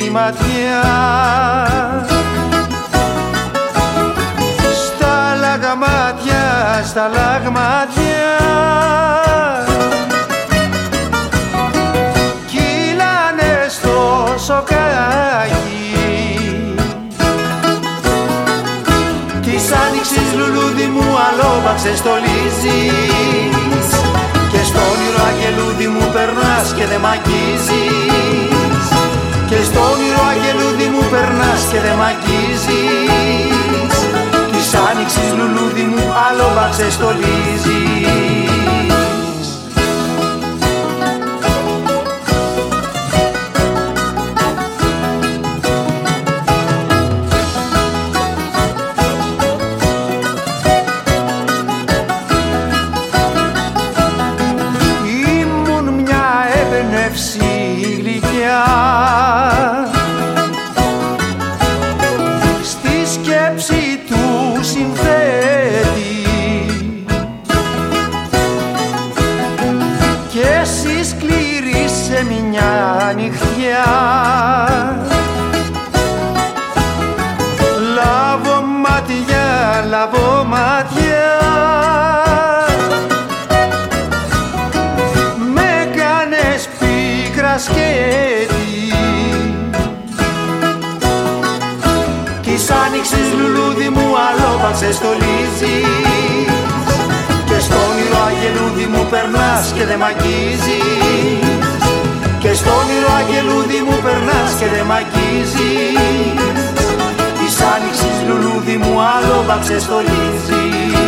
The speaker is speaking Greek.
ματιά. Στα λαγμάτια, στα λαγμάτια κύλανε στο σοκάκι. Της άνοιξης λουλούδι μου αλόβα ξεστολίζεις και στο όνειρο αγγελούδι μου περνάς και δε μ' αγγίζεις. Και στο όνειρο αγγελούδι μου περνάς και δε μ' αγγίζεις. Της άνοιξης λουλούδι μου αλόβα ξεστολίζεις. Γλυκιά στη σκέψη του συνθέτη και εσύ σκληρή σε μια νυχτιά. Λάβω ματιά, λάβω ματιά σκέτη. Της άνοιξης λουλούδι μου αλόβα ξεστολίζεις και στο όνειρο αγγελούδι μου περνάς και δε μ' αγγίζεις. Και στο όνειρο αγγελούδι μου περνάς και δε μ' αγγίζεις. Της άνοιξης λουλούδι μου αλόβα ξεστολίζεις.